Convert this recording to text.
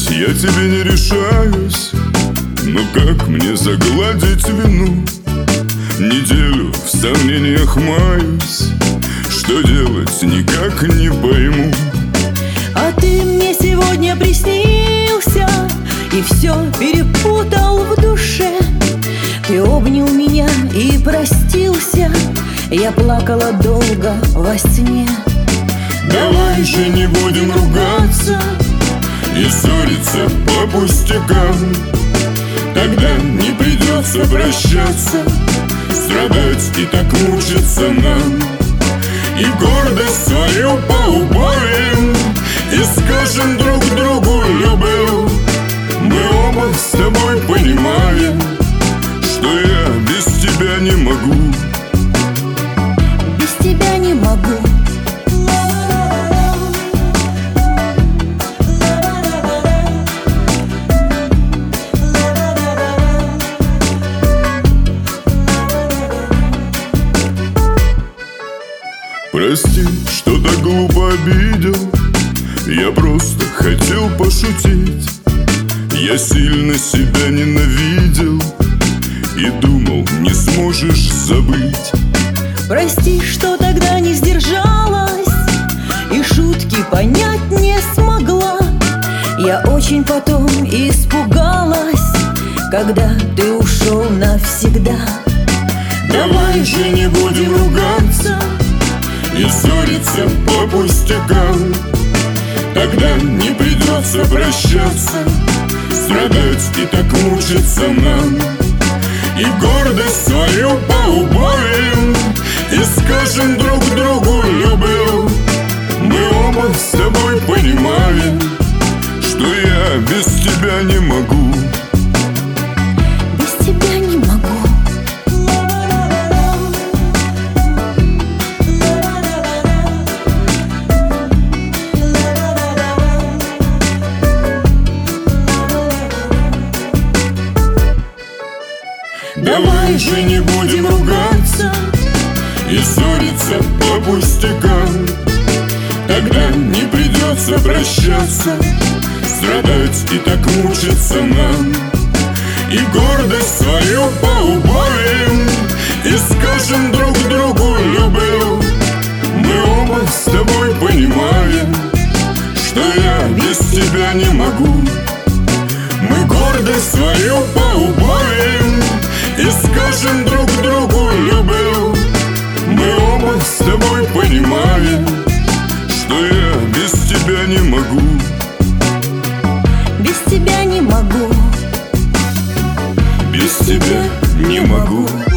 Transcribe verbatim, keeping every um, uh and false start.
Сказать я тебе не решаюсь, но как мне загладить вину? Неделю в сомнениях маюсь, что делать никак не пойму. А ты мне сегодня приснился и все перепутал в душе. Ты обнял меня и простился, я плакала долго во сне. Давай же не будем ругаться и ссориться по пустякам. Тогда не придется прощаться, страдать и так мучиться нам. И гордость свою поубавим и скажем друг другу люблю. Мы оба с тобой понимаем, что я без тебя не могу. Без тебя не могу. Прости, что так глупо обидел, я просто хотел пошутить. Я сильно себя ненавидел и думал, не сможешь забыть. Прости, что тогда не сдержалась и шутки понять не смогла. Я очень потом испугалась, когда ты ушел навсегда. Давай же не будем ругаться и ссориться по пустякам. Тогда не придется прощаться, страдать и так мучиться нам. И гордость свою поубавим и скажем друг другу люблю. Мы оба с тобой понимаем, что я без тебя не могу. Без тебя не могу. Давай же не будем ругаться и ссориться по пустякам. Тогда не придется прощаться, страдать и так мучиться нам. И гордость свою поубавим и скажем друг другу люблю. Мы оба с тобой понимаем, что я без тебя не могу. Мы гордость свою поубавим и скажем друг другу люблю. Мы оба с тобой понимаем, что я без тебя не могу. Без тебя не могу. Без тебя не могу.